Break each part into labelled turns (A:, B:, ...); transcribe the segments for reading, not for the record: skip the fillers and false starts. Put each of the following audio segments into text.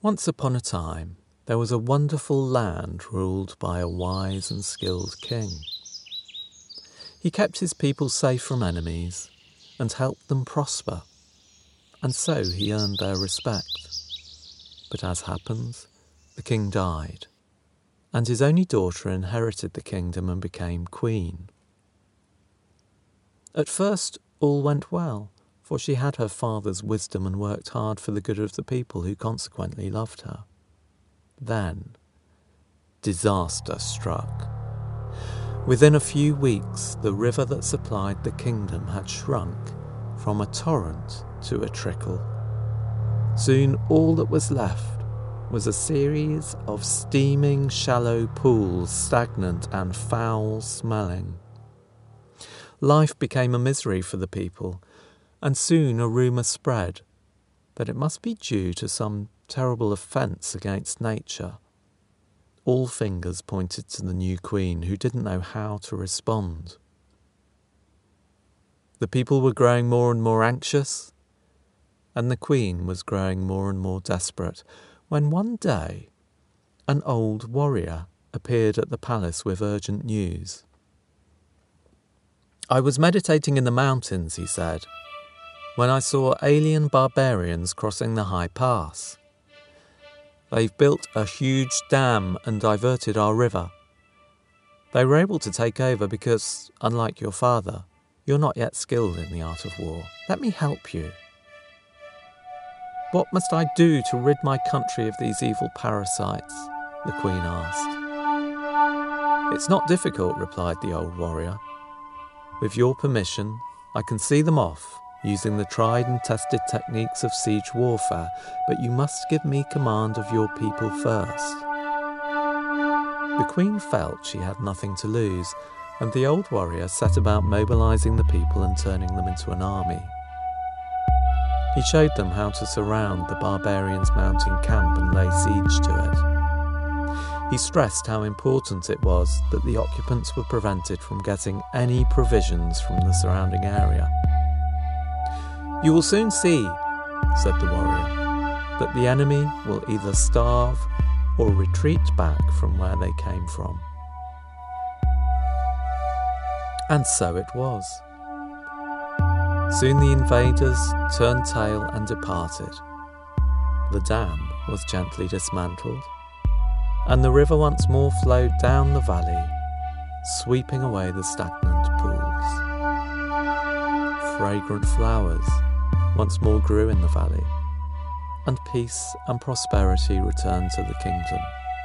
A: Once upon a time, there was a wonderful land ruled by a wise and skilled king. He kept his people safe from enemies and helped them prosper, and so he earned their respect. But as happens, the king died, and his only daughter inherited the kingdom and became queen. At first, all went well, for she had her father's wisdom and worked hard for the good of the people who consequently loved her. Then, disaster struck. Within a few weeks, the river that supplied the kingdom had shrunk from a torrent to a trickle. Soon all that was left was a series of steaming, shallow pools, stagnant and foul-smelling. Life became a misery for the people, and soon a rumour spread that it must be due to some terrible offence against nature. All fingers pointed to the new queen, who didn't know how to respond. The people were growing more and more anxious, and the queen was growing more and more desperate, when one day an old warrior appeared at the palace with urgent news. "I was meditating in the mountains," he said, "when I saw alien barbarians crossing the high pass. They've built a huge dam and diverted our river. They were able to take over because, unlike your father, you're not yet skilled in the art of war. Let me help you." "What must I do to rid my country of these evil parasites?" the queen asked. "It's not difficult," replied the old warrior. "With your permission, I can see them off, using the tried and tested techniques of siege warfare, but you must give me command of your people first." The queen felt she had nothing to lose, and the old warrior set about mobilizing the people and turning them into an army. He showed them how to surround the barbarians' mountain camp and lay siege to it. He stressed how important it was that the occupants were prevented from getting any provisions from the surrounding area. "You will soon see," said the warrior, "that the enemy will either starve or retreat back from where they came from." And so it was. Soon the invaders turned tail and departed. The dam was gently dismantled, and the river once more flowed down the valley, sweeping away the stagnant pools. Fragrant flowers once more grew in the valley, and peace and prosperity returned to the kingdom.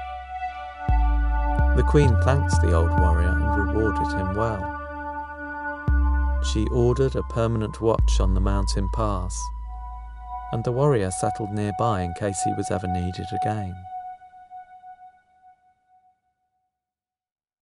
A: The queen thanked the old warrior and rewarded him well. She ordered a permanent watch on the mountain pass, and the warrior settled nearby in case he was ever needed again.